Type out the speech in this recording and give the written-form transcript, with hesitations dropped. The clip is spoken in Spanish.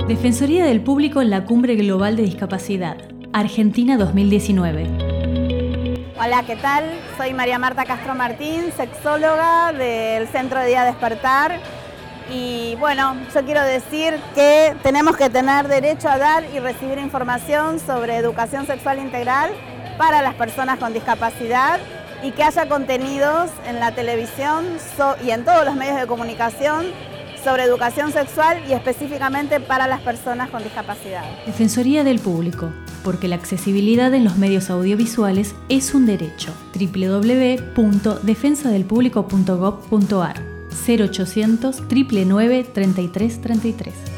Defensoría del Público en la Cumbre Global de Discapacidad, Argentina 2019. Hola, ¿qué tal? Soy María Marta Castro Martín, sexóloga del Centro de Día Despertar. Y bueno, yo quiero decir que tenemos que tener derecho a dar y recibir información sobre educación sexual integral para las personas con discapacidad y que haya contenidos en la televisión y en todos los medios de comunicación sobre educación sexual y específicamente para las personas con discapacidad. Defensoría del Público, porque la accesibilidad en los medios audiovisuales es un derecho. www.defensadelpublico.gov.ar 0800 999 3333.